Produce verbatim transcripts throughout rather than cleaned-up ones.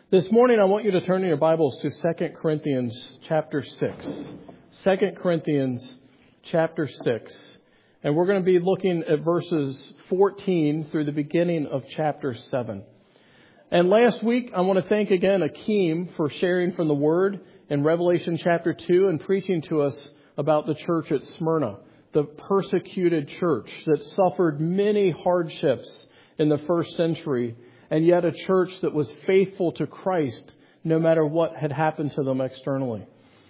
This morning I want you to turn in your Bibles to Second Corinthians chapter six. Second Corinthians chapter six. And we're going to be looking at verses fourteen through the beginning of chapter seven. And last week I want to thank again Akeem for sharing from the Word in Revelation chapter two and preaching to us about the church at Smyrna, the persecuted church that suffered many hardships in the first century, and yet a church that was faithful to Christ no matter what had happened to them externally.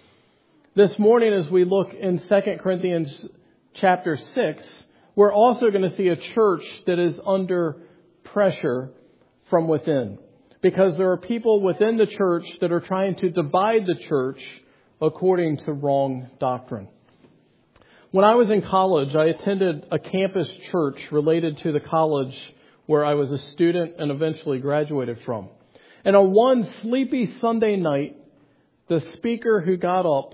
This morning, as we look in Second Corinthians chapter six, we're also going to see a church that is under pressure from within. Because there are people within the church that are trying to divide the church according to wrong doctrine. When I was in college, I attended a campus church related to the college where I was a student and eventually graduated from. And on one sleepy Sunday night, the speaker who got up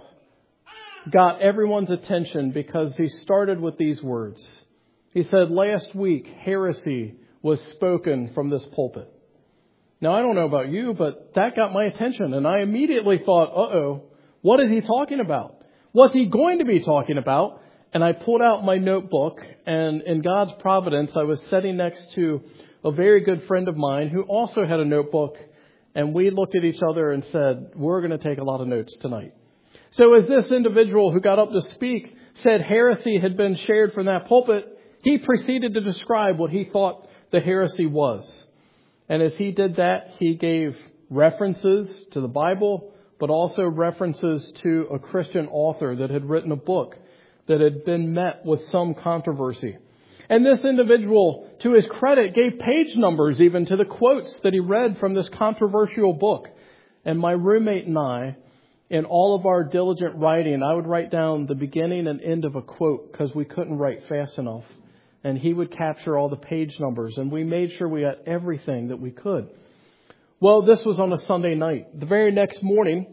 got everyone's attention because he started with these words. He said, "Last week, heresy was spoken from this pulpit." Now, I don't know about you, but that got my attention. And I immediately thought, uh-oh, what is he talking about? What's he going to be talking about? And I pulled out my notebook, and in God's providence, I was sitting next to a very good friend of mine who also had a notebook, and we looked at each other and said, we're going to take a lot of notes tonight. So as this individual who got up to speak said heresy had been shared from that pulpit, he proceeded to describe what he thought the heresy was. And as he did that, he gave references to the Bible, but also references to a Christian author that had written a book that had been met with some controversy. And this individual, to his credit, gave page numbers even to the quotes that he read from this controversial book. And my roommate and I, in all of our diligent writing, I would write down the beginning and end of a quote because we couldn't write fast enough. And he would capture all the page numbers, and we made sure we got everything that we could. Well, this was on a Sunday night. The very next morning,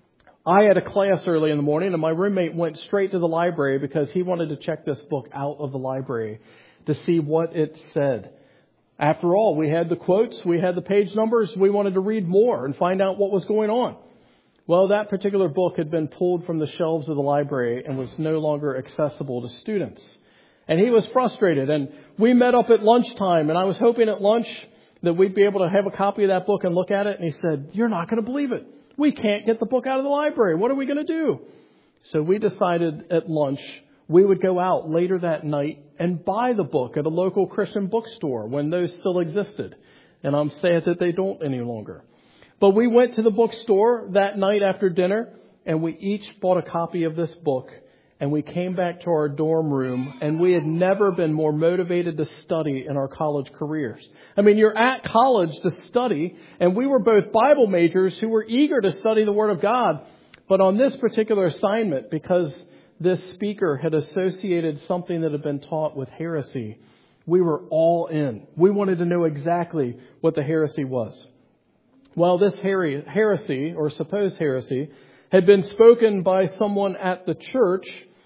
I had a class early in the morning, and my roommate went straight to the library because he wanted to check this book out of the library to see what it said. After all, we had the quotes, we had the page numbers, we wanted to read more and find out what was going on. Well, that particular book had been pulled from the shelves of the library and was no longer accessible to students. And he was frustrated, and we met up at lunchtime, and I was hoping at lunch that we'd be able to have a copy of that book and look at it. And he said, "You're not going to believe it. We can't get the book out of the library. What are we going to do?" So we decided at lunch we would go out later that night and buy the book at a local Christian bookstore when those still existed. And I'm sad that they don't any longer. But we went to the bookstore that night after dinner, and we each bought a copy of this book. And we came back to our dorm room, and we had never been more motivated to study in our college careers. I mean, you're at college to study, and we were both Bible majors who were eager to study the Word of God. But on this particular assignment, because this speaker had associated something that had been taught with heresy, we were all in. We wanted to know exactly what the heresy was. Well, this heresy, or supposed heresy, had been spoken by someone at the church,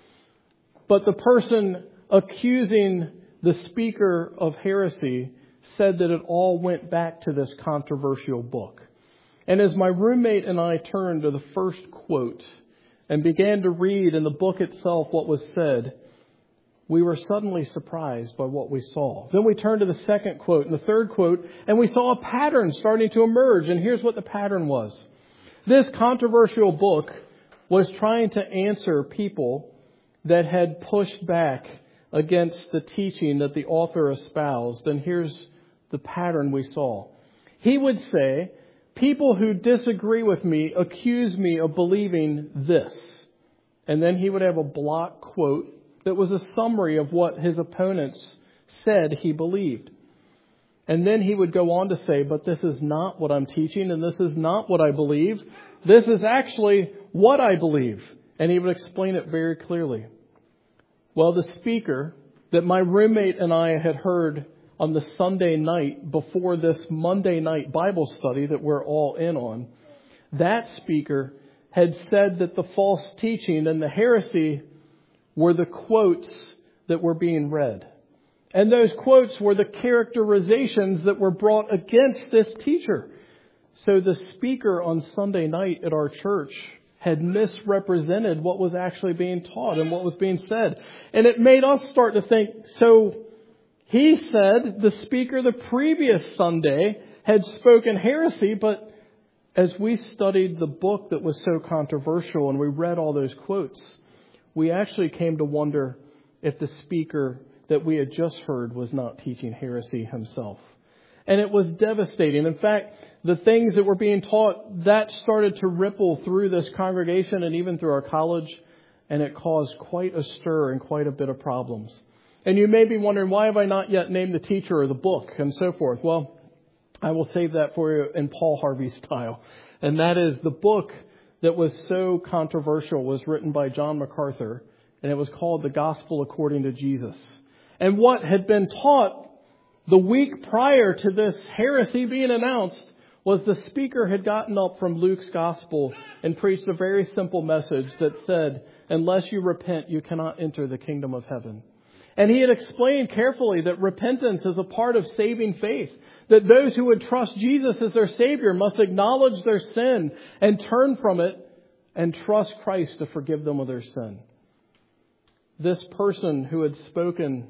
but the person accusing the speaker of heresy said that it all went back to this controversial book. And as my roommate and I turned to the first quote and began to read in the book itself what was said, we were suddenly surprised by what we saw. Then we turned to the second quote and the third quote, and we saw a pattern starting to emerge. And here's what the pattern was. This controversial book was trying to answer people that had pushed back against the teaching that the author espoused. And here's the pattern we saw. He would say, people who disagree with me accuse me of believing this. And then he would have a block quote that was a summary of what his opponents said he believed. And then he would go on to say, but this is not what I'm teaching, and this is not what I believe. This is actually what I believe. And he would explain it very clearly. Well, the speaker that my roommate and I had heard on the Sunday night before this Monday night Bible study that we're all in on, that speaker had said that the false teaching and the heresy were the quotes that were being read. And those quotes were the characterizations that were brought against this teacher. So the speaker on Sunday night at our church had misrepresented what was actually being taught and what was being said. And it made us start to think, so he said the speaker the previous Sunday had spoken heresy, but as we studied the book that was so controversial and we read all those quotes, we actually came to wonder if the speaker that we had just heard was not teaching heresy himself. And it was devastating. In fact, the things that were being taught, that started to ripple through this congregation and even through our college, and it caused quite a stir and quite a bit of problems. And you may be wondering, why have I not yet named the teacher or the book and so forth? Well, I will save that for you in Paul Harvey style. And that is, the book that was so controversial was written by John MacArthur, and it was called The Gospel According to Jesus. And what had been taught the week prior to this heresy being announced was the speaker had gotten up from Luke's Gospel and preached a very simple message that said, unless you repent, you cannot enter the kingdom of heaven. And he had explained carefully that repentance is a part of saving faith, that those who would trust Jesus as their Savior must acknowledge their sin and turn from it and trust Christ to forgive them of their sin. This person who had spoken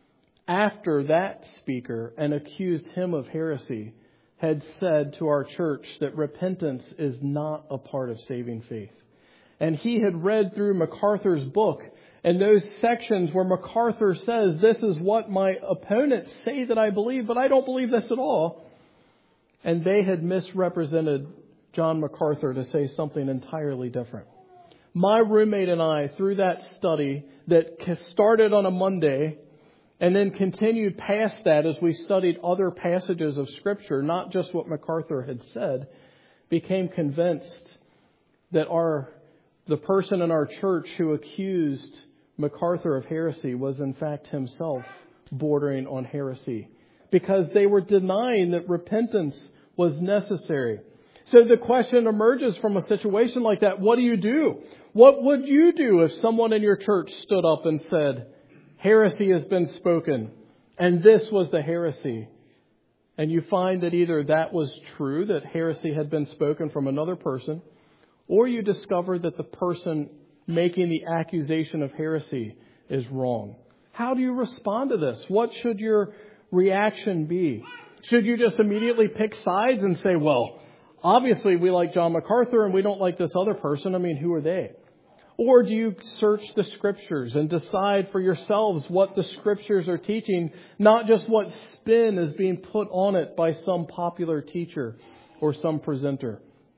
after that speaker and accused him of heresy had said to our church that repentance is not a part of saving faith. And he had read through MacArthur's book and those sections where MacArthur says, this is what my opponents say that I believe, but I don't believe this at all. And they had misrepresented John MacArthur to say something entirely different. My roommate and I, through that study that started on a Monday and then continued past that as we studied other passages of Scripture, not just what MacArthur had said, became convinced that our the person in our church who accused MacArthur of heresy was in fact himself bordering on heresy, because they were denying that repentance was necessary. So the question emerges from a situation like that. What do you do? What would you do if someone in your church stood up and said, heresy has been spoken, and this was the heresy? And you find that either that was true, that heresy had been spoken from another person, or you discover that the person making the accusation of heresy is wrong. How do you respond to this? What should your reaction be? Should you just immediately pick sides and say, well, obviously we like John MacArthur and we don't like this other person. I mean, who are they? Or do you search the Scriptures and decide for yourselves what the Scriptures are teaching, not just what spin is being put on it by some popular teacher or some presenter?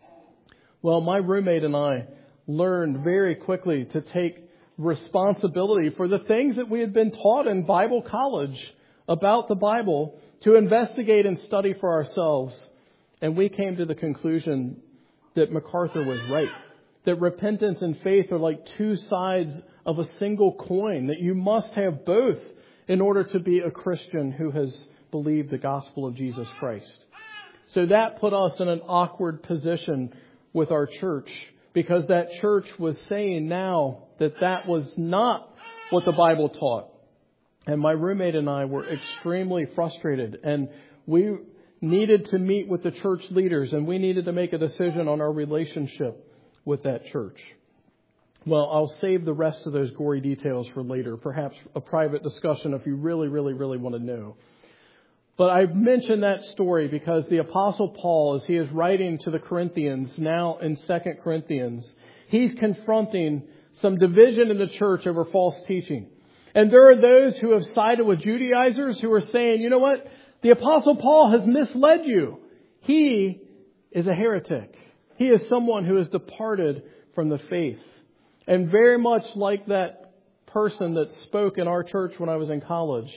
Well, my roommate and I learned very quickly to take responsibility for the things that we had been taught in Bible college about the Bible, to investigate and study for ourselves. And we came to the conclusion that MacArthur was right, that repentance and faith are like two sides of a single coin, that you must have both in order to be a Christian who has believed the gospel of Jesus Christ. So that put us in an awkward position with our church, because that church was saying now that that was not what the Bible taught. And my roommate and I were extremely frustrated, and we needed to meet with the church leaders, and we needed to make a decision on our relationship with that church. Well, I'll save the rest of those gory details for later, perhaps a private discussion if you really, really, really want to know. But I mention that story because the Apostle Paul, as he is writing to the Corinthians now in Second Corinthians, he's confronting some division in the church over false teaching. And there are those who have sided with Judaizers who are saying, you know what? The Apostle Paul has misled you. He is a heretic. He is someone who has departed from the faith. And very much like that person that spoke in our church when I was in college,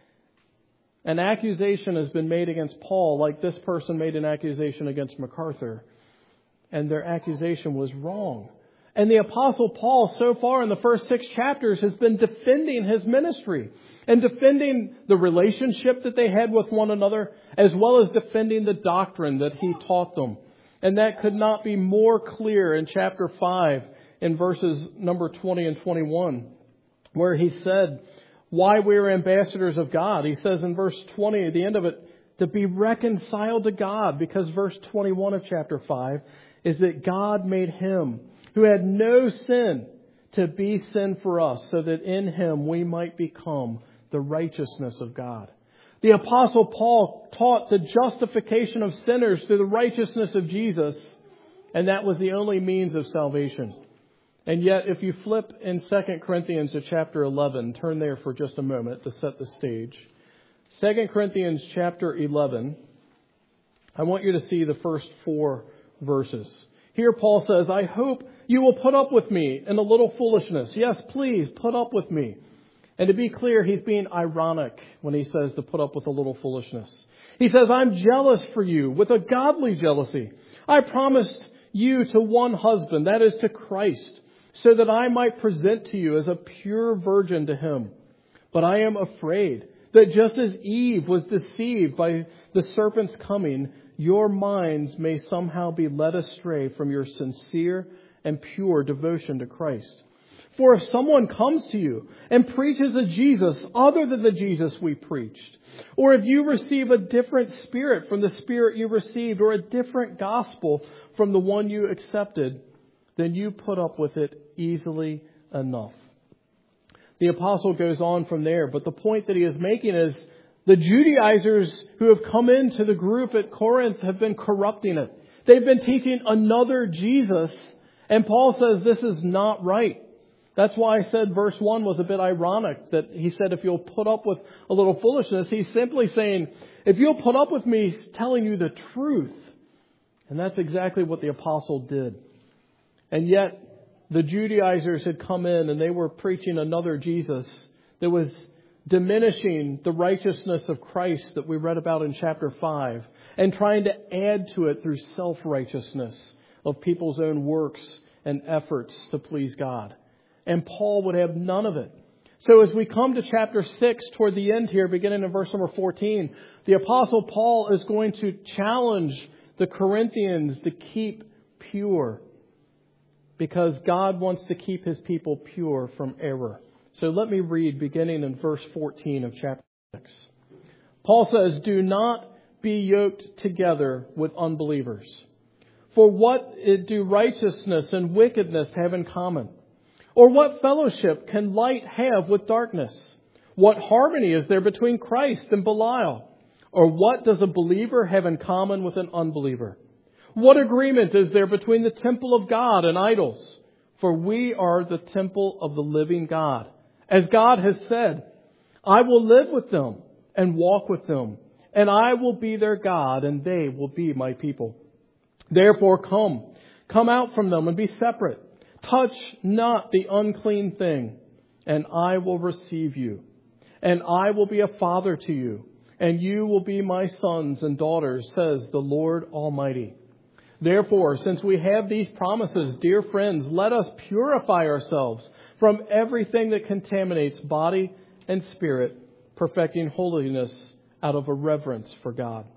an accusation has been made against Paul, like this person made an accusation against MacArthur. And their accusation was wrong. And the Apostle Paul, so far in the first six chapters, has been defending his ministry and defending the relationship that they had with one another, as well as defending the doctrine that he taught them. And that could not be more clear in chapter five, in verses number twenty and twenty-one, where he said why we are ambassadors of God. He says in verse twenty, at the end of it, to be reconciled to God, because verse twenty-one of chapter five is that God made him who had no sin to be sin for us, so that in him we might become the righteousness of God. The Apostle Paul taught the justification of sinners through the righteousness of Jesus, and that was the only means of salvation. And yet, if you flip in Second Corinthians to chapter eleven, turn there for just a moment to set the stage. Second Corinthians chapter eleven, I want you to see the first four verses. Here Paul says, I hope you will put up with me in a little foolishness. Yes, please put up with me. And to be clear, he's being ironic when he says to put up with a little foolishness. He says, I'm jealous for you with a godly jealousy. I promised you to one husband, that is to Christ, so that I might present to you as a pure virgin to him. But I am afraid that just as Eve was deceived by the serpent's coming, your minds may somehow be led astray from your sincere and pure devotion to Christ. For if someone comes to you and preaches a Jesus other than the Jesus we preached, or if you receive a different spirit from the spirit you received, or a different gospel from the one you accepted, then you put up with it easily enough. The apostle goes on from there, but the point that he is making is the Judaizers who have come into the group at Corinth have been corrupting it. They've been teaching another Jesus, and Paul says this is not right. That's why I said verse one was a bit ironic, that he said if you'll put up with a little foolishness, he's simply saying, if you'll put up with me telling you the truth. And that's exactly what the apostle did. And yet the Judaizers had come in and they were preaching another Jesus that was diminishing the righteousness of Christ that we read about in chapter five, and trying to add to it through self-righteousness of people's own works and efforts to please God. And Paul would have none of it. So as we come to chapter six, toward the end here, beginning in verse number fourteen, the Apostle Paul is going to challenge the Corinthians to keep pure, because God wants to keep his people pure from error. So let me read beginning in verse fourteen of chapter six. Paul says, do not be yoked together with unbelievers. For what do righteousness and wickedness have in common? Or what fellowship can light have with darkness? What harmony is there between Christ and Belial? Or what does a believer have in common with an unbeliever? What agreement is there between the temple of God and idols? For we are the temple of the living God. As God has said, I will live with them and walk with them, and I will be their God, and they will be my people. Therefore come, come out from them and be separate. Touch not the unclean thing, and I will receive you. And I will be a father to you, and you will be my sons and daughters, says the Lord Almighty. Therefore, since we have these promises, dear friends, let us purify ourselves from everything that contaminates body and spirit, perfecting holiness out of a reverence for God.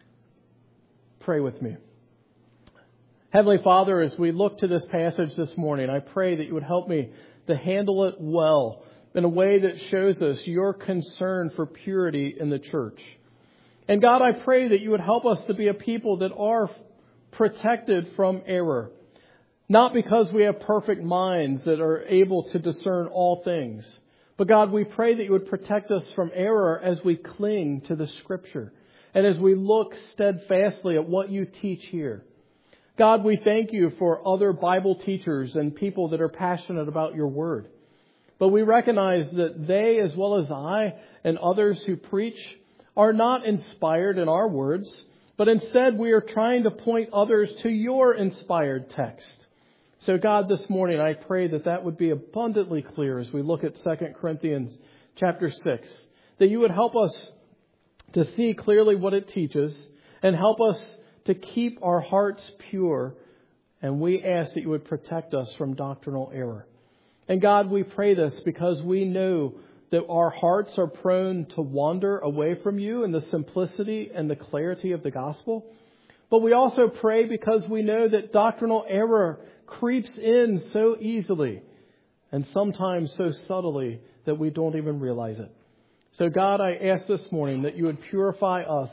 Pray with me. Heavenly Father, as we look to this passage this morning, I pray that you would help me to handle it well in a way that shows us your concern for purity in the church. And God, I pray that you would help us to be a people that are protected from error, not because we have perfect minds that are able to discern all things, but God, we pray that you would protect us from error as we cling to the Scripture and as we look steadfastly at what you teach here. God, we thank you for other Bible teachers and people that are passionate about your word. But we recognize that they, as well as I and others who preach, are not inspired in our words, but instead we are trying to point others to your inspired text. So God, this morning I pray that that would be abundantly clear as we look at Second Corinthians chapter six, that you would help us to see clearly what it teaches and help us to keep our hearts pure. And we ask that you would protect us from doctrinal error. And God, we pray this because we know that our hearts are prone to wander away from you in the simplicity and the clarity of the gospel. But we also pray because we know that doctrinal error creeps in so easily and sometimes so subtly that we don't even realize it. So God, I ask this morning that you would purify us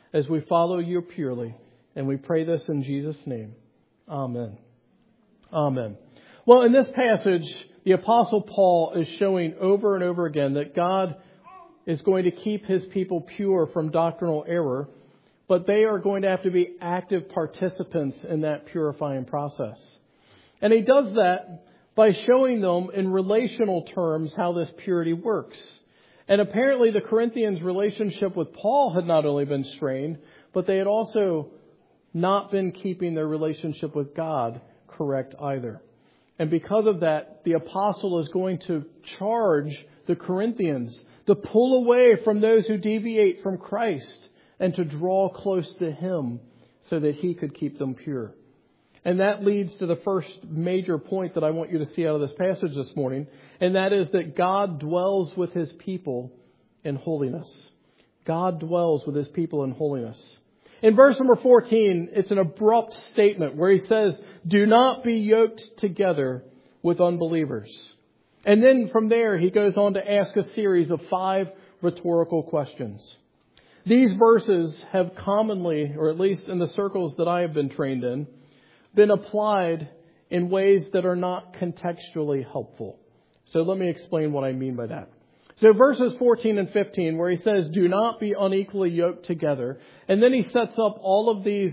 as we follow you purely. And we pray this in Jesus' name. Amen. Amen. Well, in this passage, the Apostle Paul is showing over and over again that God is going to keep his people pure from doctrinal error, but they are going to have to be active participants in that purifying process. And he does that by showing them in relational terms how this purity works. And apparently the Corinthians' relationship with Paul had not only been strained, but they had also not been keeping their relationship with God correct either. And because of that, the apostle is going to charge the Corinthians to pull away from those who deviate from Christ and to draw close to Him so that He could keep them pure. And that leads to the first major point that I want you to see out of this passage this morning, and that is that God dwells with His people in holiness. God dwells with His people in holiness. In verse number fourteen, it's an abrupt statement where he says, "Do not be yoked together with unbelievers." And then from there, he goes on to ask a series of five rhetorical questions. These verses have commonly, or at least in the circles that I have been trained in, been applied in ways that are not contextually helpful. So let me explain what I mean by that. So verses fourteen and fifteen, where he says, "Do not be unequally yoked together." And then he sets up all of these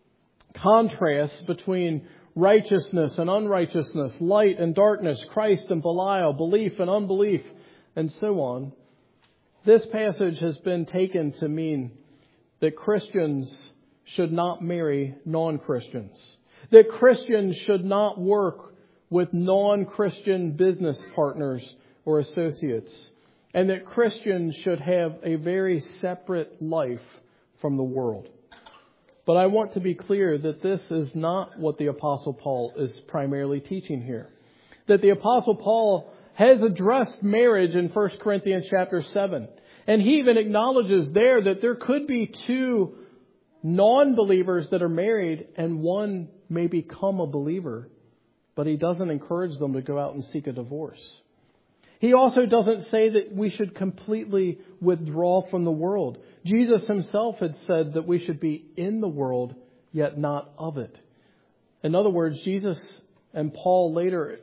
contrasts between righteousness and unrighteousness, light and darkness, Christ and Belial, belief and unbelief, and so on. This passage has been taken to mean that Christians should not marry non-Christians. That Christians should not work with non-Christian business partners or associates. And that Christians should have a very separate life from the world. But I want to be clear that this is not what the Apostle Paul is primarily teaching here. That the Apostle Paul has addressed marriage in First Corinthians chapter seven. And he even acknowledges there that there could be two non-believers that are married and one may become a believer. But he doesn't encourage them to go out and seek a divorce. He also doesn't say that we should completely withdraw from the world. Jesus himself had said that we should be in the world, yet not of it. In other words, Jesus, and Paul later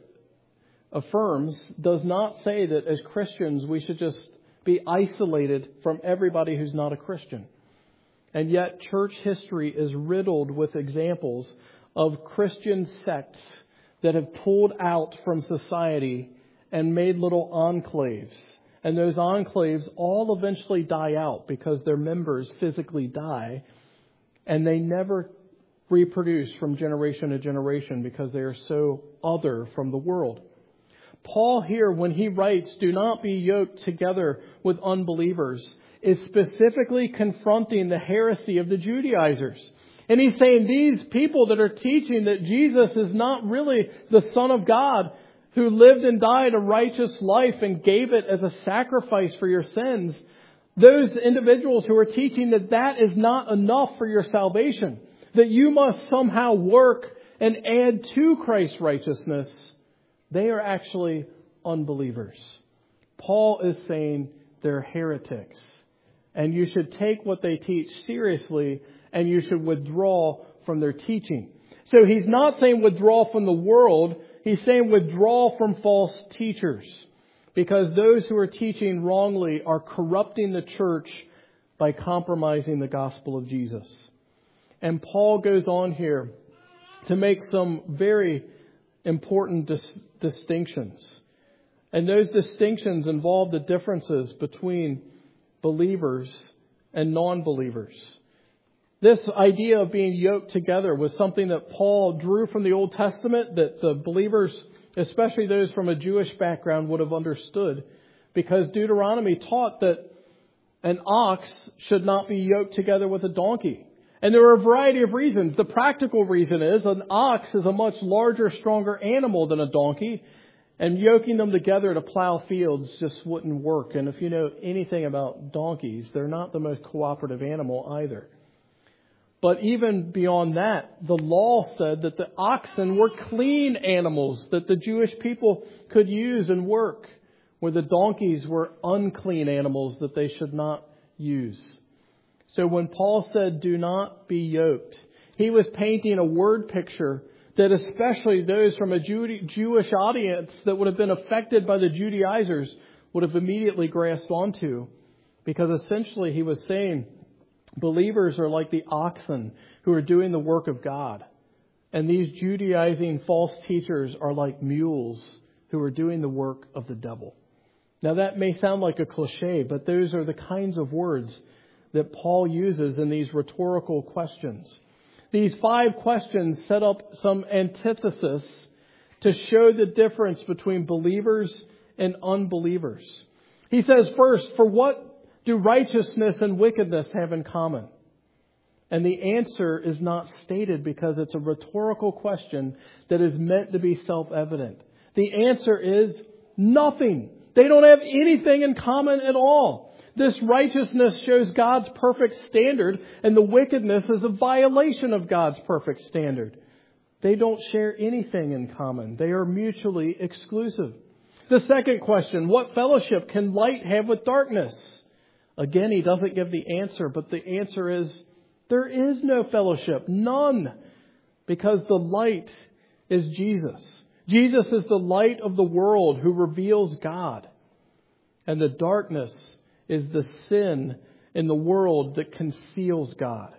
affirms, does not say that as Christians we should just be isolated from everybody who's not a Christian. And yet church history is riddled with examples of Christian sects that have pulled out from society and made little enclaves. And those enclaves all eventually die out because their members physically die. And they never reproduce from generation to generation because they are so other from the world. Paul here, when he writes, "Do not be yoked together with unbelievers," is specifically confronting the heresy of the Judaizers. And he's saying these people that are teaching that Jesus is not really the Son of God, who lived and died a righteous life and gave it as a sacrifice for your sins, those individuals who are teaching that that is not enough for your salvation, that you must somehow work and add to Christ's righteousness, they are actually unbelievers. Paul is saying they're heretics. And you should take what they teach seriously and you should withdraw from their teaching. So he's not saying withdraw from the world. He's saying withdraw from false teachers, because those who are teaching wrongly are corrupting the church by compromising the gospel of Jesus. And Paul goes on here to make some very important dis- distinctions. And those distinctions involve the differences between believers and non-believers. This idea of being yoked together was something that Paul drew from the Old Testament that the believers, especially those from a Jewish background, would have understood. Because Deuteronomy taught that an ox should not be yoked together with a donkey. And there are a variety of reasons. The practical reason is an ox is a much larger, stronger animal than a donkey. And yoking them together to plow fields just wouldn't work. And if you know anything about donkeys, they're not the most cooperative animal either. But even beyond that, the law said that the oxen were clean animals that the Jewish people could use and work, where the donkeys were unclean animals that they should not use. So when Paul said, do not be yoked, he was painting a word picture that especially those from a Jew- Jewish audience that would have been affected by the Judaizers would have immediately grasped onto. Because essentially he was saying believers are like the oxen who are doing the work of God. And these Judaizing false teachers are like mules who are doing the work of the devil. Now that may sound like a cliche, but those are the kinds of words that Paul uses in these rhetorical questions. These five questions set up some antithesis to show the difference between believers and unbelievers. He says first, for what do righteousness and wickedness have in common? And the answer is not stated because it's a rhetorical question that is meant to be self-evident. The answer is nothing. They don't have anything in common at all. This righteousness shows God's perfect standard, and the wickedness is a violation of God's perfect standard. They don't share anything in common. They are mutually exclusive. The second question, what fellowship can light have with darkness? Again, he doesn't give the answer, but the answer is there is no fellowship, none, because the light is Jesus. Jesus is the light of the world who reveals God. And the darkness is the sin in the world that conceals God.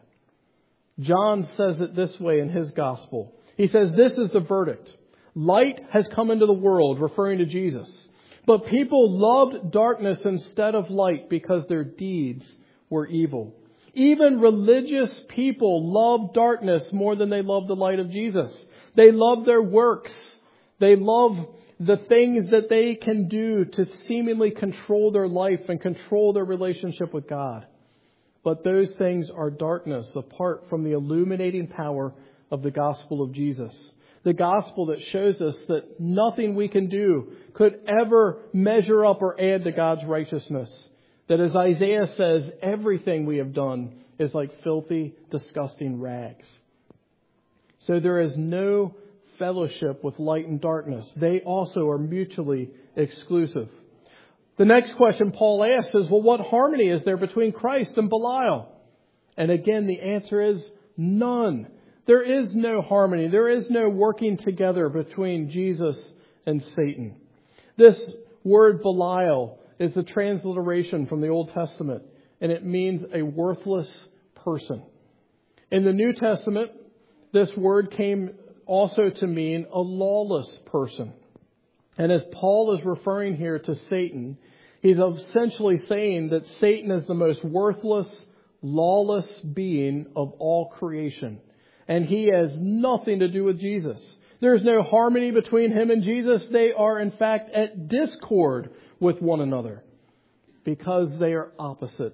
John says it this way in his gospel. He says, this is the verdict. Light has come into the world, referring to Jesus. But people loved darkness instead of light because their deeds were evil. Even religious people love darkness more than they love the light of Jesus. They love their works. They love the things that they can do to seemingly control their life and control their relationship with God. But those things are darkness apart from the illuminating power of the gospel of Jesus. The gospel that shows us that nothing we can do could ever measure up or add to God's righteousness. That as Isaiah says, everything we have done is like filthy, disgusting rags. So there is no fellowship with light and darkness. They also are mutually exclusive. The next question Paul asks is, well, what harmony is there between Christ and Belial? And again, the answer is none. There is no harmony. There is no working together between Jesus and Satan. This word Belial is a transliteration from the Old Testament, and it means a worthless person. In the New Testament, this word came also to mean a lawless person. And as Paul is referring here to Satan, he's essentially saying that Satan is the most worthless, lawless being of all creation. And he has nothing to do with Jesus. There's no harmony between him and Jesus. They are, in fact, at discord with one another because they are opposite.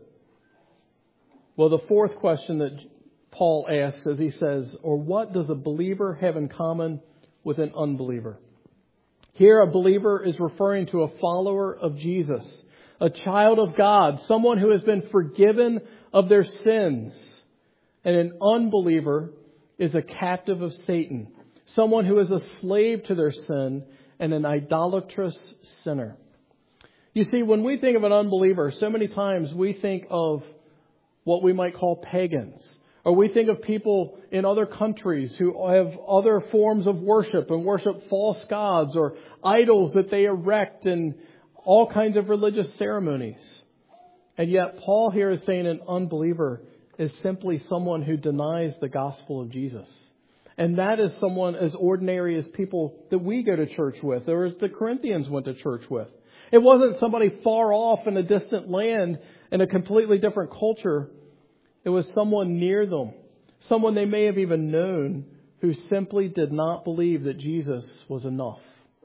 Well, the fourth question that Paul asks, as he says, or what does a believer have in common with an unbeliever? Here, a believer is referring to a follower of Jesus, a child of God, someone who has been forgiven of their sins. And an unbeliever is a captive of Satan, someone who is a slave to their sin and an idolatrous sinner. You see, when we think of an unbeliever, so many times we think of what we might call pagans. Or we think of people in other countries who have other forms of worship and worship false gods or idols that they erect and all kinds of religious ceremonies. And yet Paul here is saying an unbeliever is simply someone who denies the gospel of Jesus. And that is someone as ordinary as people that we go to church with, or as the Corinthians went to church with. It wasn't somebody far off in a distant land in a completely different culture. It was someone near them, someone they may have even known, who simply did not believe that Jesus was enough.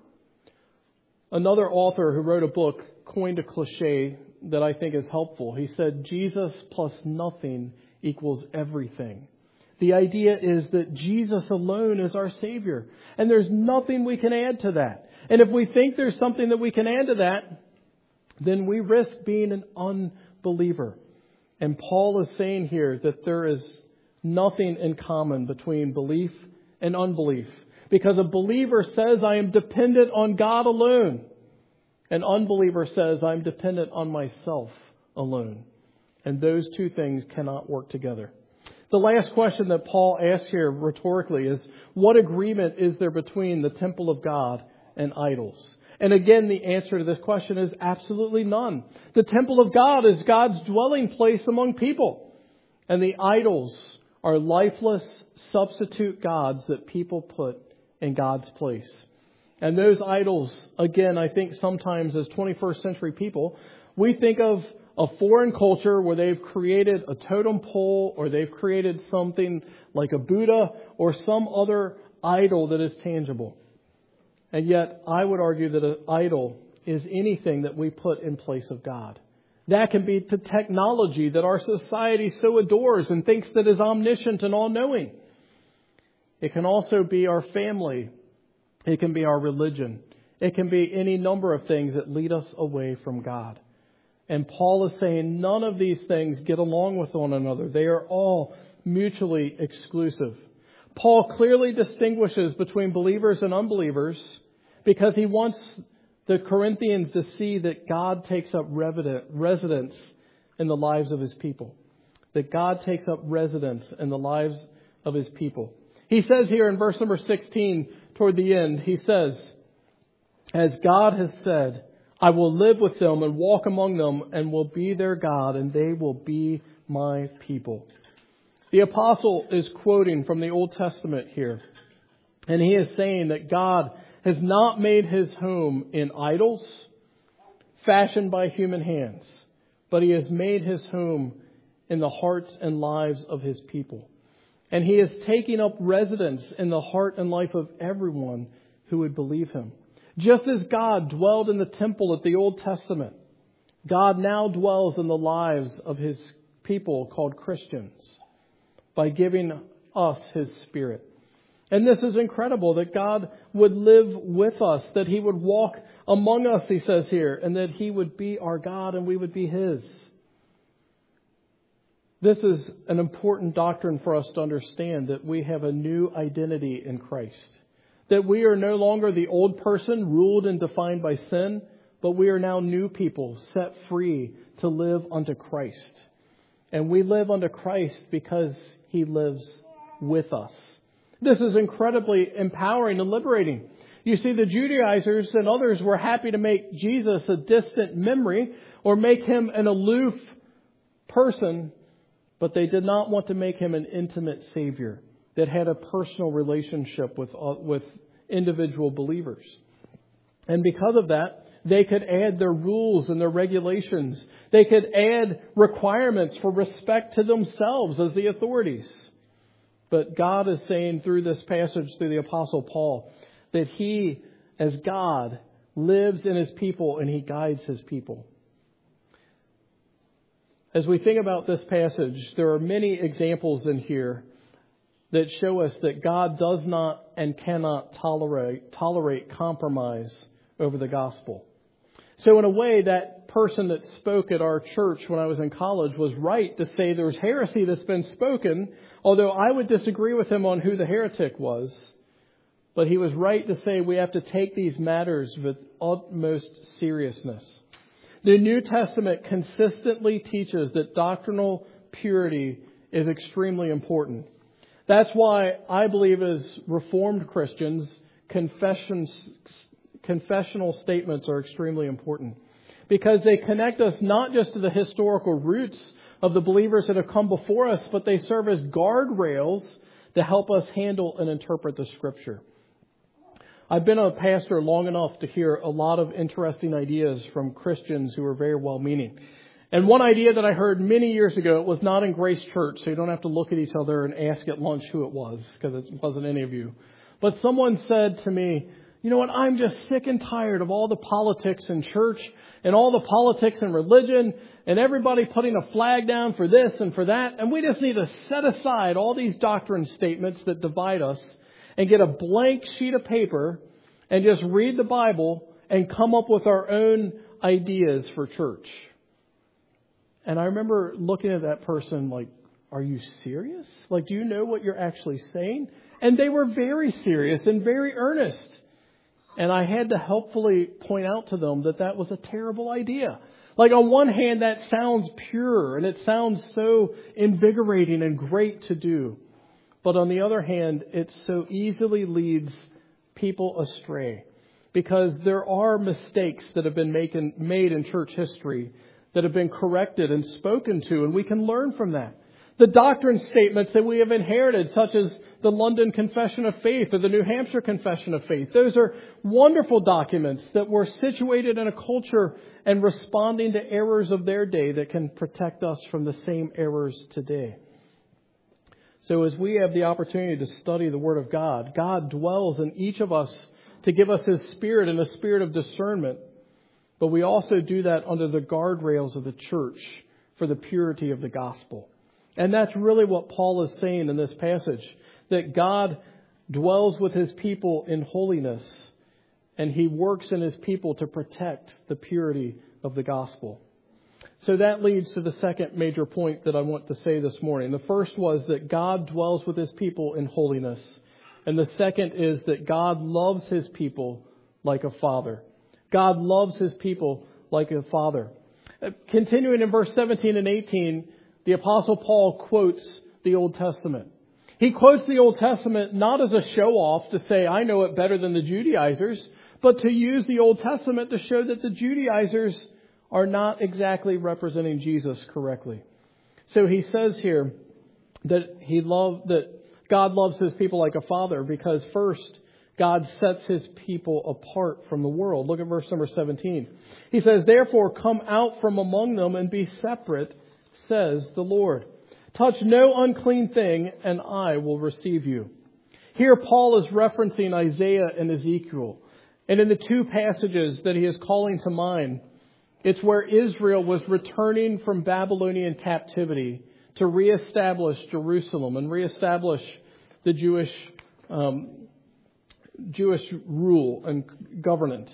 Another author who wrote a book coined a cliche that I think is helpful. He said, Jesus plus nothing equals everything. The idea is that Jesus alone is our Savior, and there's nothing we can add to that. And if we think there's something that we can add to that, then we risk being an unbeliever. And Paul is saying here that there is nothing in common between belief and unbelief. Because a believer says, I am dependent on God alone. An unbeliever says, I'm dependent on myself alone. And those two things cannot work together. The last question that Paul asks here rhetorically is, what agreement is there between the temple of God and idols? And again, the answer to this question is absolutely none. The temple of God is God's dwelling place among people. And the idols are lifeless substitute gods that people put in God's place. And those idols, again, I think sometimes as twenty-first century people, we think of a foreign culture where they've created a totem pole or they've created something like a Buddha or some other idol that is tangible. And yet I would argue that an idol is anything that we put in place of God. That can be the technology that our society so adores and thinks that is omniscient and all-knowing. It can also be our family. It can be our religion. It can be any number of things that lead us away from God. And Paul is saying none of these things get along with one another. They are all mutually exclusive. Paul clearly distinguishes between believers and unbelievers because he wants the Corinthians to see that God takes up residence in the lives of His people. That God takes up residence in the lives of His people. He says here in verse number sixteen, toward the end, he says, as God has said, I will live with them and walk among them and will be their God and they will be my people. The apostle is quoting from the Old Testament here. And he is saying that God has not made His home in idols fashioned by human hands, but He has made His home in the hearts and lives of His people. And He is taking up residence in the heart and life of everyone who would believe Him. Just as God dwelled in the temple at the Old Testament, God now dwells in the lives of His people called Christians by giving us His Spirit. And this is incredible that God would live with us, that He would walk among us, he says here, and that He would be our God and we would be His. This is an important doctrine for us to understand, that we have a new identity in Christ. That we are no longer the old person ruled and defined by sin, but we are now new people set free to live unto Christ. And we live unto Christ because He lives with us. This is incredibly empowering and liberating. You see, the Judaizers and others were happy to make Jesus a distant memory or make Him an aloof person, but they did not want to make Him an intimate Savior that had a personal relationship with, uh, with individual believers. And because of that, they could add their rules and their regulations. They could add requirements for respect to themselves as the authorities. But God is saying through this passage, through the Apostle Paul, that He, as God, lives in His people and He guides His people. As we think about this passage, there are many examples in here that show us that God does not and cannot tolerate, tolerate compromise over the gospel. So in a way, that person that spoke at our church when I was in college was right to say there's heresy that's been spoken, although I would disagree with him on who the heretic was. But he was right to say we have to take these matters with utmost seriousness. The New Testament consistently teaches that doctrinal purity is extremely important. That's why I believe as Reformed Christians, confessions, confessional statements are extremely important. Because they connect us not just to the historical roots of the believers that have come before us, but they serve as guardrails to help us handle and interpret the Scripture. I've been a pastor long enough to hear a lot of interesting ideas from Christians who are very well-meaning. And one idea that I heard many years ago, it was not in Grace Church, so you don't have to look at each other and ask at lunch who it was, because it wasn't any of you. But someone said to me, you know what, I'm just sick and tired of all the politics in church and all the politics in religion and everybody putting a flag down for this and for that. And we just need to set aside all these doctrine statements that divide us and get a blank sheet of paper and just read the Bible and come up with our own ideas for church. And I remember looking at that person like, are you serious? Like, do you know what you're actually saying? And they were very serious and very earnest. And I had to helpfully point out to them that that was a terrible idea. Like on one hand, that sounds pure and it sounds so invigorating and great to do. But on the other hand, it so easily leads people astray because there are mistakes that have been making, made in church history that have been corrected and spoken to, and we can learn from that. The doctrine statements that we have inherited, such as the London Confession of Faith or the New Hampshire Confession of Faith, those are wonderful documents that were situated in a culture and responding to errors of their day that can protect us from the same errors today. So as we have the opportunity to study the Word of God, God dwells in each of us to give us His Spirit and a spirit of discernment. But we also do that under the guardrails of the church for the purity of the gospel. And that's really what Paul is saying in this passage, that God dwells with His people in holiness, and He works in His people to protect the purity of the gospel. So that leads to the second major point that I want to say this morning. The first was that God dwells with His people in holiness. And the second is that God loves His people like a father. God loves His people like a father. Continuing in verse seventeen and eighteen, the Apostle Paul quotes the Old Testament. He quotes the Old Testament not as a show-off to say, I know it better than the Judaizers, but to use the Old Testament to show that the Judaizers are not exactly representing Jesus correctly. So he says here that he loved, that God loves His people like a father because first, God sets His people apart from the world. Look at verse number seventeen. He says, therefore come out from among them and be separate, says the Lord. Touch no unclean thing, and I will receive you. Here Paul is referencing Isaiah and Ezekiel. And in the two passages that he is calling to mind, it's where Israel was returning from Babylonian captivity to reestablish Jerusalem and reestablish the Jewish um, Jewish rule and governance.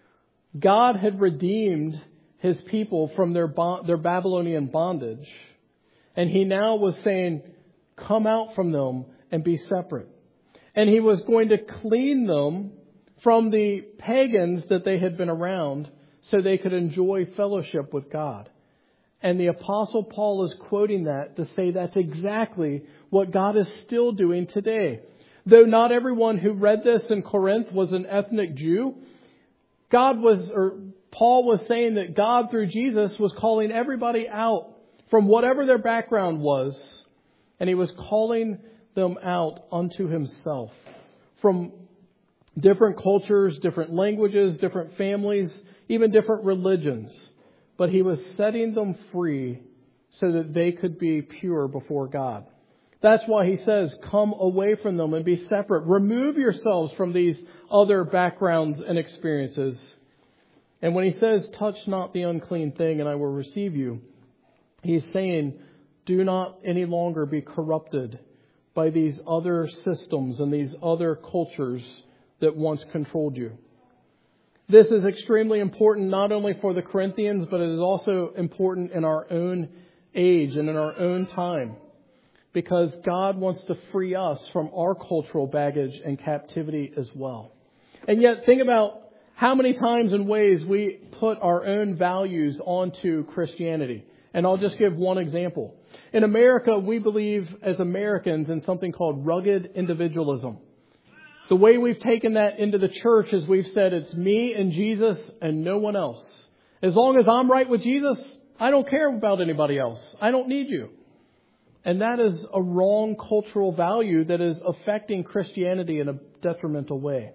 God had redeemed His people from their bo- their Babylonian bondage. And He now was saying, come out from them and be separate. And He was going to clean them from the pagans that they had been around so they could enjoy fellowship with God. And the Apostle Paul is quoting that to say that's exactly what God is still doing today. Though not everyone who read this in Corinth was an ethnic Jew, God was, or Paul was saying that God through Jesus was calling everybody out from whatever their background was, and He was calling them out unto Himself from different cultures, different languages, different families, even different religions. But He was setting them free so that they could be pure before God. That's why He says, come away from them and be separate. Remove yourselves from these other backgrounds and experiences. And when He says, touch not the unclean thing and I will receive you, He's saying, do not any longer be corrupted by these other systems and these other cultures that once controlled you. This is extremely important not only for the Corinthians, but it is also important in our own age and in our own time. Because God wants to free us from our cultural baggage and captivity as well. And yet think about how many times and ways we put our own values onto Christianity. And I'll just give one example. In America, we believe as Americans in something called rugged individualism. The way we've taken that into the church is we've said it's me and Jesus and no one else. As long as I'm right with Jesus, I don't care about anybody else. I don't need you. And that is a wrong cultural value that is affecting Christianity in a detrimental way.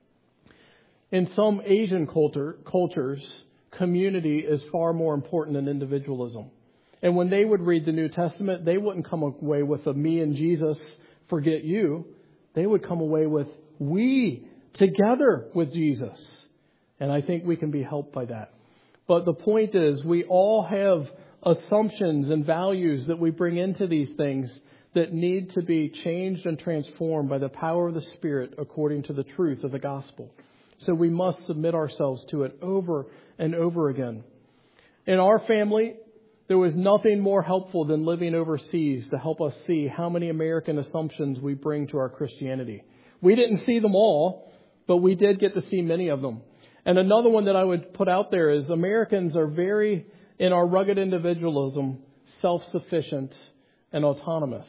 In some Asian culture, cultures, community is far more important than individualism. And when they would read the New Testament, they wouldn't come away with a me and Jesus, forget you. They would come away with we together with Jesus. And I think we can be helped by that. But the point is, we all have assumptions and values that we bring into these things that need to be changed and transformed by the power of the Spirit according to the truth of the gospel. So we must submit ourselves to it over and over again. In our family, there was nothing more helpful than living overseas to help us see how many American assumptions we bring to our Christianity. We didn't see them all, but we did get to see many of them. And another one that I would put out there is Americans are very, in our rugged individualism, self-sufficient and autonomous.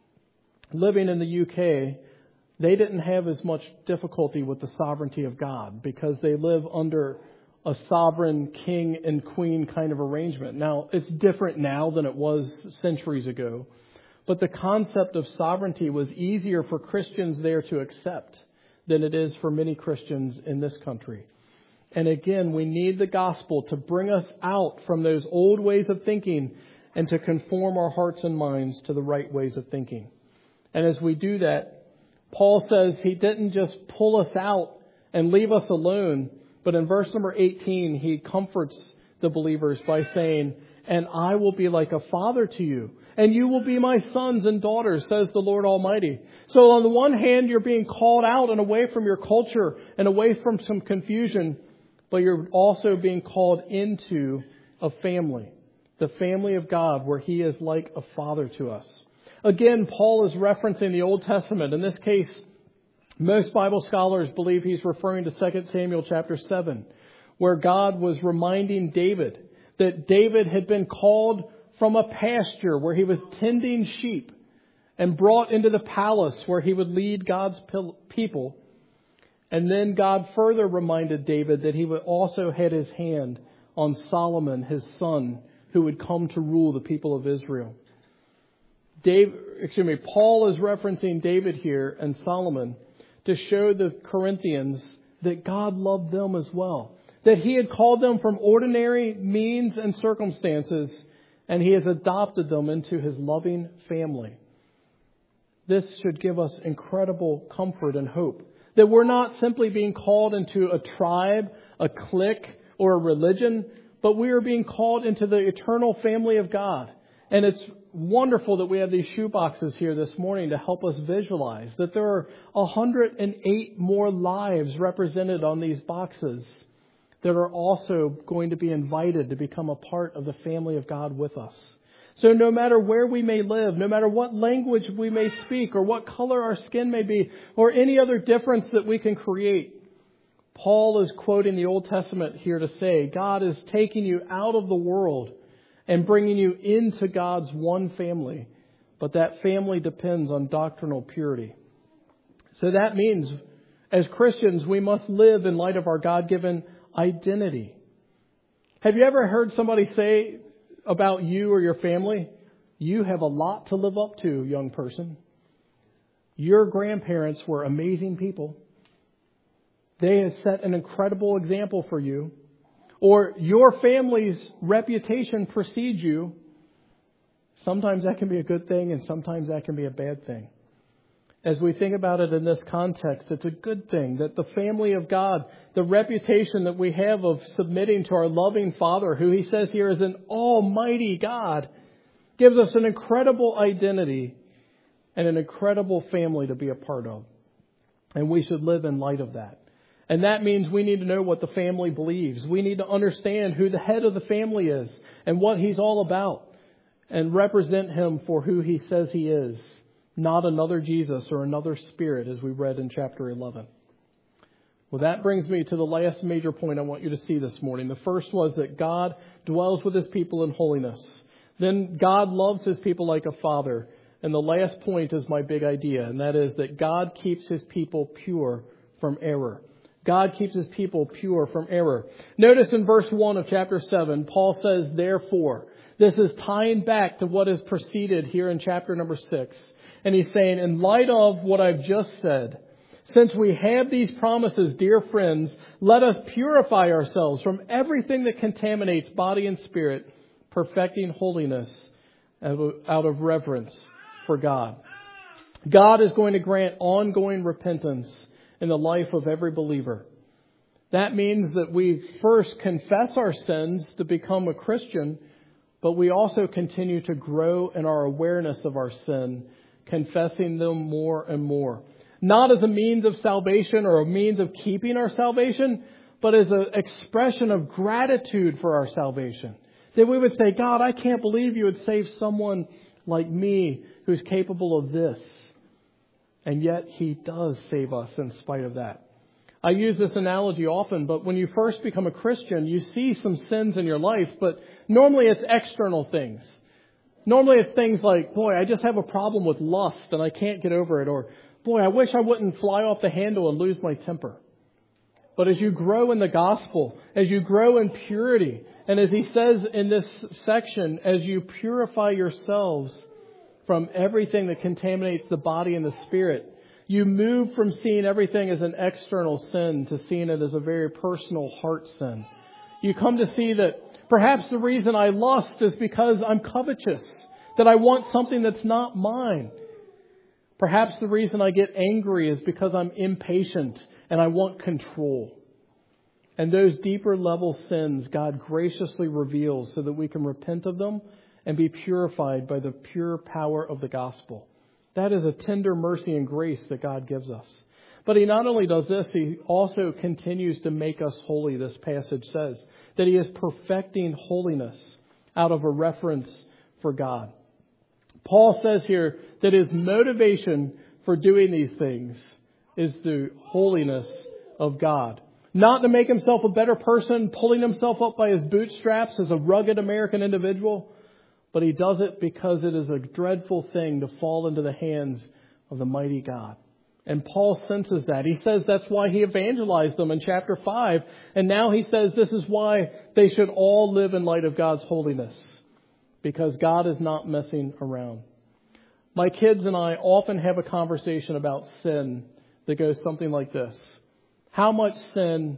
Living in the U K, they didn't have as much difficulty with the sovereignty of God because they live under a sovereign king and queen kind of arrangement. Now, it's different now than it was centuries ago. But the concept of sovereignty was easier for Christians there to accept than it is for many Christians in this country. And again, we need the gospel to bring us out from those old ways of thinking and to conform our hearts and minds to the right ways of thinking. And as we do that, Paul says he didn't just pull us out and leave us alone, but in verse number eighteen, he comforts the believers by saying, "And I will be like a father to you, and you will be my sons and daughters, says the Lord Almighty." So on the one hand, you're being called out and away from your culture and away from some confusion, but you're also being called into a family, the family of God, where He is like a father to us. Again, Paul is referencing the Old Testament. In this case, most Bible scholars believe he's referring to Second Samuel chapter seven, where God was reminding David that David had been called from a pasture where he was tending sheep and brought into the palace where he would lead God's people. And then God further reminded David that he would also had his hand on Solomon, his son, who would come to rule the people of Israel. Dave, excuse me, Paul is referencing David here and Solomon to show the Corinthians that God loved them as well. That He had called them from ordinary means and circumstances, and He has adopted them into His loving family. This should give us incredible comfort and hope. That we're not simply being called into a tribe, a clique, or a religion, but we are being called into the eternal family of God. And it's wonderful that we have these shoe boxes here this morning to help us visualize that there are one hundred eight more lives represented on these boxes that are also going to be invited to become a part of the family of God with us. So no matter where we may live, no matter what language we may speak or what color our skin may be or any other difference that we can create, Paul is quoting the Old Testament here to say God is taking you out of the world and bringing you into God's one family. But that family depends on doctrinal purity. So that means as Christians, we must live in light of our God-given identity. Have you ever heard somebody say about you or your family, you have a lot to live up to, young person? Your grandparents were amazing people. They have set an incredible example for you. Or your family's reputation precedes you. Sometimes that can be a good thing and sometimes that can be a bad thing. As we think about it in this context, it's a good thing that the family of God, the reputation that we have of submitting to our loving Father, who He says here is an almighty God, gives us an incredible identity and an incredible family to be a part of. And we should live in light of that. And that means we need to know what the family believes. We need to understand who the head of the family is and what He's all about and represent Him for who He says He is. Not another Jesus or another spirit, as we read in chapter eleven. Well, that brings me to the last major point I want you to see this morning. The first was that God dwells with His people in holiness. Then God loves His people like a father. And the last point is my big idea, and that is that God keeps His people pure from error. God keeps His people pure from error. Notice in verse one of chapter seven, Paul says, therefore. This is tying back to what is preceded here in chapter number six. And he's saying, in light of what I've just said, since we have these promises, dear friends, let us purify ourselves from everything that contaminates body and spirit, perfecting holiness out of reverence for God. God is going to grant ongoing repentance in the life of every believer. That means that we first confess our sins to become a Christian, but we also continue to grow in our awareness of our sin, confessing them more and more. Not as a means of salvation or a means of keeping our salvation, but as an expression of gratitude for our salvation. That we would say, God, I can't believe you would save someone like me who's capable of this. And yet He does save us in spite of that. I use this analogy often, but when you first become a Christian, you see some sins in your life, but normally it's external things. Normally it's things like, boy, I just have a problem with lust and I can't get over it. Or, boy, I wish I wouldn't fly off the handle and lose my temper. But as you grow in the gospel, as you grow in purity, and as he says in this section, as you purify yourselves from everything that contaminates the body and the spirit, you move from seeing everything as an external sin to seeing it as a very personal heart sin. You come to see that perhaps the reason I lust is because I'm covetous, that I want something that's not mine. Perhaps the reason I get angry is because I'm impatient and I want control. And those deeper level sins God graciously reveals so that we can repent of them and be purified by the pure power of the gospel. That is a tender mercy and grace that God gives us. But he not only does this, he also continues to make us holy, this passage says. That he is perfecting holiness out of a reverence for God. Paul says here that his motivation for doing these things is the holiness of God. Not to make himself a better person, pulling himself up by his bootstraps as a rugged American individual, but he does it because it is a dreadful thing to fall into the hands of the mighty God. And Paul senses that. He says that's why he evangelized them in chapter five. And now he says this is why they should all live in light of God's holiness. Because God is not messing around. My kids and I often have a conversation about sin that goes something like this. How much sin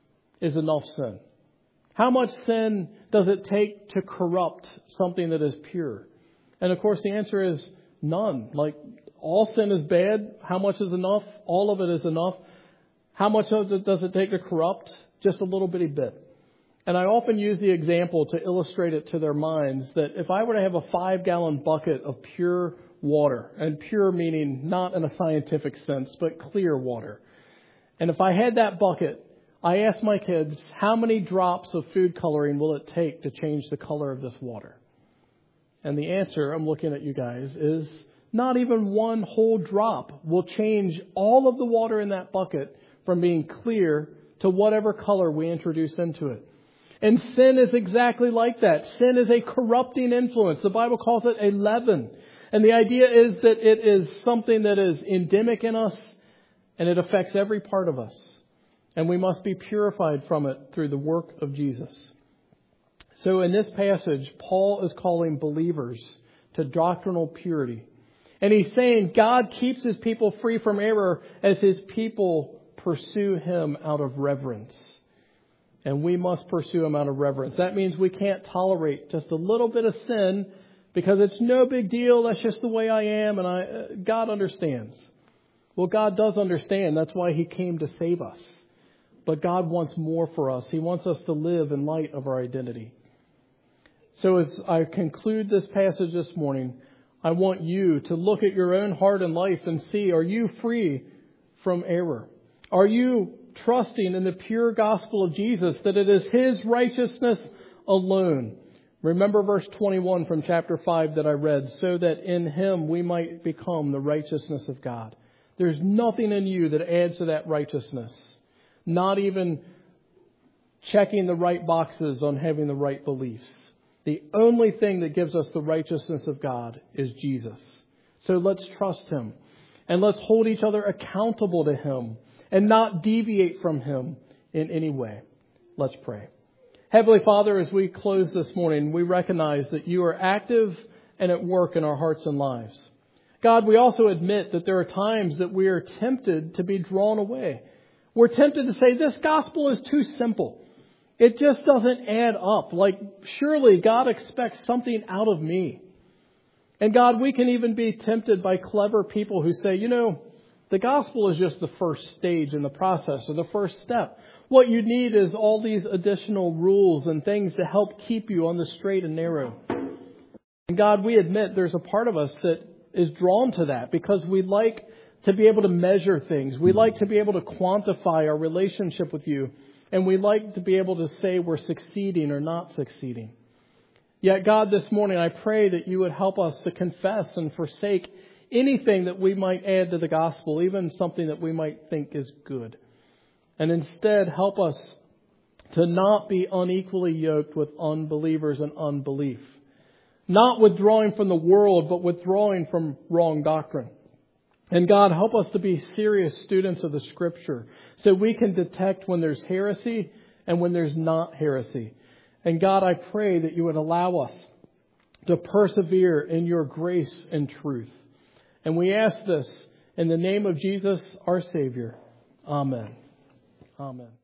is enough sin? How much sin does it take to corrupt something that is pure? And of course the answer is none. Like, all sin is bad. How much is enough? All of it is enough. How much does it take to corrupt? Just a little bitty bit. And I often use the example to illustrate it to their minds that if I were to have a five gallon bucket of pure water, and pure meaning not in a scientific sense, but clear water. And if I had that bucket, I asked my kids, how many drops of food coloring will it take to change the color of this water? And the answer, I'm looking at you guys, is not even one whole drop will change all of the water in that bucket from being clear to whatever color we introduce into it. And sin is exactly like that. Sin is a corrupting influence. The Bible calls it a leaven. And the idea is that it is something that is endemic in us and it affects every part of us. And we must be purified from it through the work of Jesus. So in this passage, Paul is calling believers to doctrinal purity. And he's saying God keeps his people free from error as his people pursue him out of reverence. And we must pursue him out of reverence. That means we can't tolerate just a little bit of sin because it's no big deal. That's just the way I am. And I, uh, God understands. Well, God does understand. That's why he came to save us. But God wants more for us. He wants us to live in light of our identity. So as I conclude this passage this morning, I want you to look at your own heart and life and see, are you free from error? Are you trusting in the pure gospel of Jesus, that it is his righteousness alone? Remember verse twenty-one from chapter five that I read, so that in him we might become the righteousness of God. There's nothing in you that adds to that righteousness. Not even checking the right boxes on having the right beliefs. The only thing that gives us the righteousness of God is Jesus. So let's trust him. And let's hold each other accountable to him and not deviate from him in any way. Let's pray. Heavenly Father, as we close this morning, we recognize that you are active and at work in our hearts and lives. God, we also admit that there are times that we are tempted to be drawn away. We're tempted to say, this gospel is too simple. It just doesn't add up. Like, surely God expects something out of me. And God, we can even be tempted by clever people who say, you know, the gospel is just the first stage in the process or the first step. What you need is all these additional rules and things to help keep you on the straight and narrow. And God, we admit there's a part of us that is drawn to that because we like to be able to measure things. We like to be able to quantify our relationship with you. And we like to be able to say we're succeeding or not succeeding. Yet, God, this morning, I pray that you would help us to confess and forsake anything that we might add to the gospel, even something that we might think is good. And instead, help us to not be unequally yoked with unbelievers and unbelief. Not withdrawing from the world, but withdrawing from wrong doctrine. And God, help us to be serious students of the Scripture so we can detect when there's heresy and when there's not heresy. And God, I pray that you would allow us to persevere in your grace and truth. And we ask this in the name of Jesus, our Savior. Amen. Amen.